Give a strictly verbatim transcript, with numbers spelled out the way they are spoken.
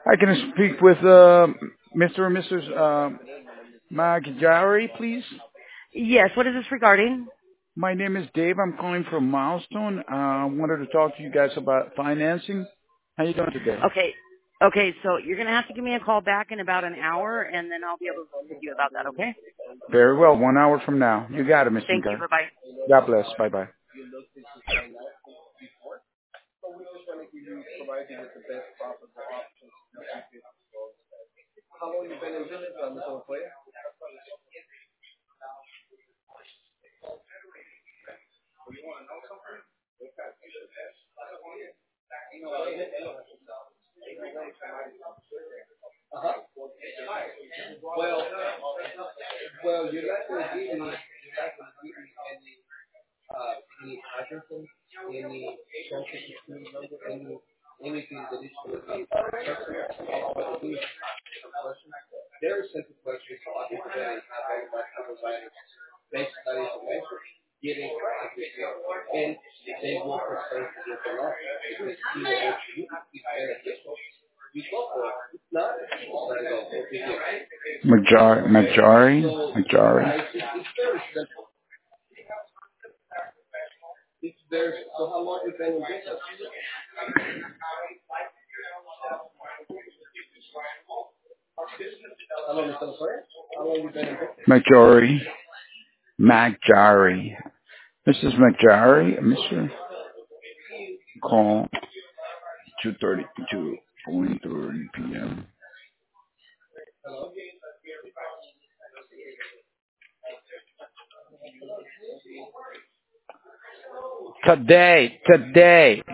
I can speak with uh, Mister or Missus Uh, Magyari, please. Yes, what is this regarding? My name is Dave. I'm calling from Milestone. Uh, I wanted to talk to you guys about financing. How you doing today? Okay. Okay, so you're going to have to give me a call back in about an hour, and then I'll be able to speak with you about that, okay? Very well. One hour from now. You got it, Mister Thank you. McGuire. Bye-bye. God bless. Bye bye. Majari, Majari, Majari. Majari, Majari. Missus Majari, Mister Call two thirty to one thirty p.m. Today, today.